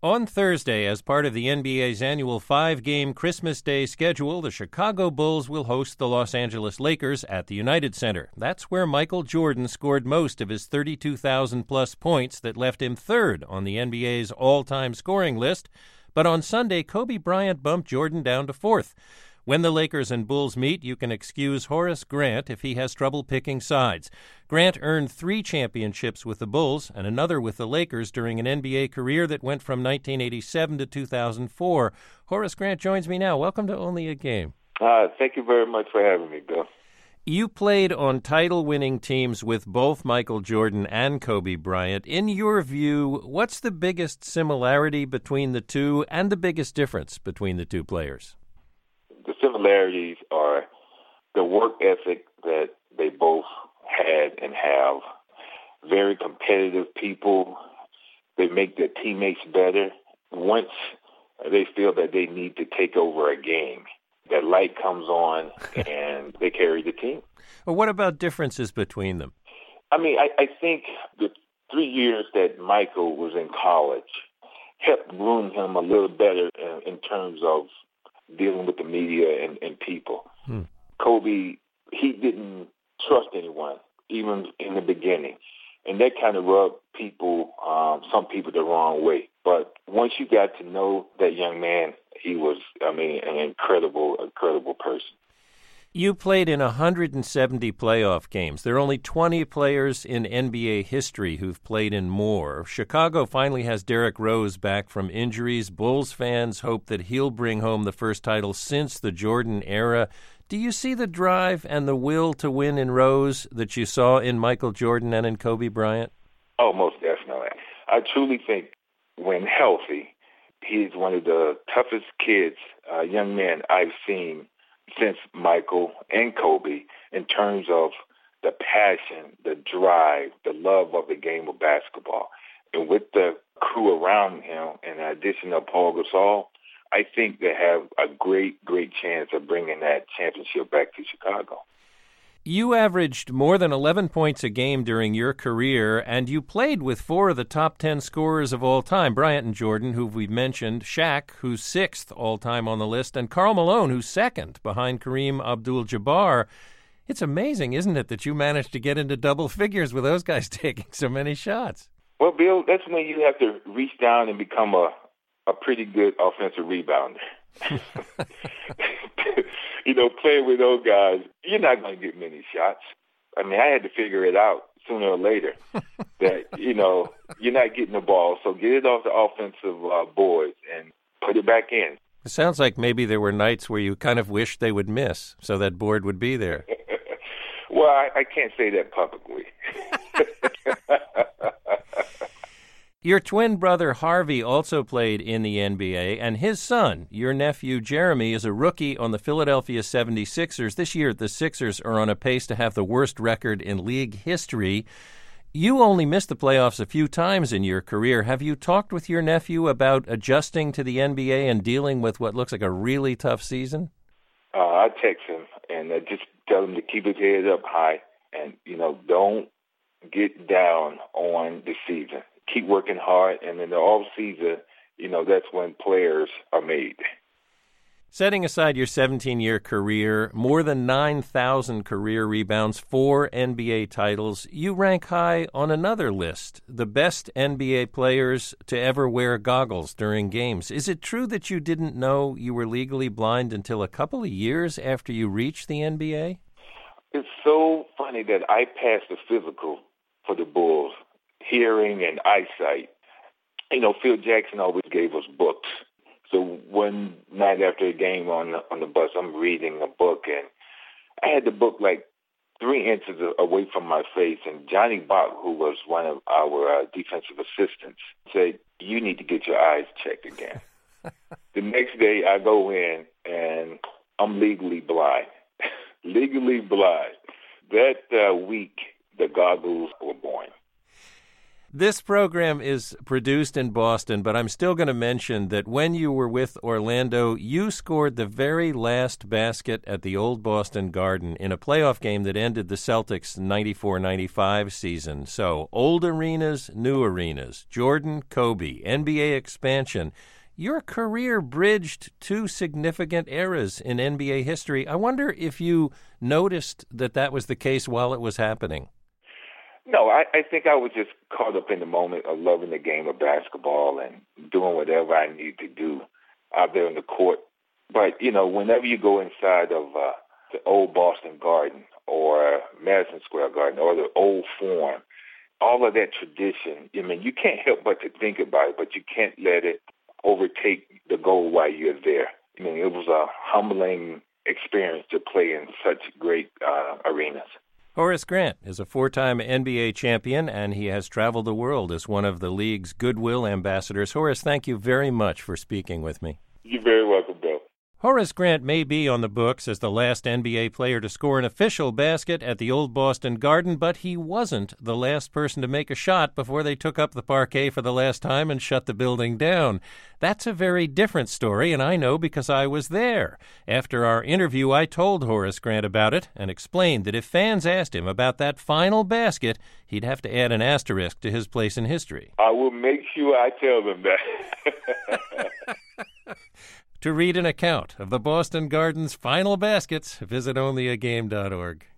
On Thursday, as part of the NBA's annual 5-game Christmas Day schedule, the Chicago Bulls will host the Los Angeles Lakers at the United Center. That's where Michael Jordan scored most of his 32,000-plus points that left him third on the NBA's all-time scoring list. But on Sunday, Kobe Bryant bumped Jordan down to fourth. When the Lakers and Bulls meet, you can excuse Horace Grant if he has trouble picking sides. Grant earned 3 championships with the Bulls and another with the Lakers during an NBA career that went from 1987 to 2004. Horace Grant joins me now. Welcome to Only a Game. Thank you very much for having me, Bill. You played on title-winning teams with both Michael Jordan and Kobe Bryant. In your view, what's the biggest similarity between the two and the biggest difference between the two players? The similarities are the work ethic that they both had and have. Very competitive people. They make their teammates better. Once they feel that they need to take over a game, that light comes on and they carry the team. Well, what about differences between them? I think the 3 years that Michael was in college helped groom him a little better in terms of dealing with the media and people. Kobe, he didn't trust anyone, even in the beginning. And that kind of rubbed some people the wrong way. But once you got to know that young man, he was, an incredible person. You played in 170 playoff games. There are only 20 players in NBA history who've played in more. Chicago finally has Derrick Rose back from injuries. Bulls fans hope that he'll bring home the first title since the Jordan era. Do you see the drive and the will to win in Rose that you saw in Michael Jordan and in Kobe Bryant? Oh, most definitely. I truly think when healthy, he's one of the toughest kids, young men I've seen since Michael and Kobe in terms of the passion, the drive, the love of the game of basketball. And with the crew around him and the addition of Paul Gasol, I think they have a great chance of bringing that championship back to Chicago. You averaged more than 11 points a game during your career, and you played with 4 of the top 10 scorers of all time, Bryant and Jordan, who we've mentioned, Shaq, who's 6th all-time on the list, and Karl Malone, who's 2nd behind Kareem Abdul-Jabbar. It's amazing, isn't it, that you managed to get into double figures with those guys taking so many shots? Well, Bill, that's when you have to reach down and become a pretty good offensive rebounder. Playing with those guys, you're not going to get many shots. I had to figure it out sooner or later that, you're not getting the ball, so get it off the offensive boards and put it back in. It sounds like maybe there were nights where you kind of wished they would miss so that board would be there. Well, I can't say that publicly. Your twin brother Harvey also played in the NBA, and his son, your nephew Jeremy, is a rookie on the Philadelphia 76ers. This year, the Sixers are on a pace to have the worst record in league history. You only missed the playoffs a few times in your career. Have you talked with your nephew about adjusting to the NBA and dealing with what looks like a really tough season? I text him and just tell him to keep his head up high and, don't get down on the season. Keep working hard, and in the off-season, that's when players are made. Setting aside your 17-year career, more than 9,000 career rebounds, 4 NBA titles, you rank high on another list, the best NBA players to ever wear goggles during games. Is it true that you didn't know you were legally blind until a couple of years after you reached the NBA? It's so funny that I passed the physical for the Bulls. Hearing and eyesight. Phil Jackson always gave us books. So one night after a game on the bus, I'm reading a book, and I had the book like 3 inches away from my face, and Johnny Bach, who was one of our defensive assistants, said, "You need to get your eyes checked again." The next day, I go in, and I'm legally blind. Legally blind. That week, the goggles were born. This program is produced in Boston, but I'm still going to mention that when you were with Orlando, you scored the very last basket at the old Boston Garden in a playoff game that ended the Celtics' 94-95 season. So, old arenas, new arenas, Jordan, Kobe, NBA expansion. Your career bridged two significant eras in NBA history. I wonder if you noticed that was the case while it was happening. No, I think I was just caught up in the moment of loving the game of basketball and doing whatever I need to do out there in the court. But, whenever you go inside of the old Boston Garden or Madison Square Garden or the old Forum, all of that tradition, you can't help but to think about it, but you can't let it overtake the goal while you're there. It was a humbling experience to play in such great arenas. Horace Grant is a four-time NBA champion, and he has traveled the world as one of the league's goodwill ambassadors. Horace, thank you very much for speaking with me. You're very welcome, Bill. Horace Grant may be on the books as the last NBA player to score an official basket at the old Boston Garden, but he wasn't the last person to make a shot before they took up the parquet for the last time and shut the building down. That's a very different story, and I know because I was there. After our interview, I told Horace Grant about it and explained that if fans asked him about that final basket, he'd have to add an asterisk to his place in history. I will make sure I tell them that. To read an account of the Boston Garden's final baskets, visit onlyagame.org.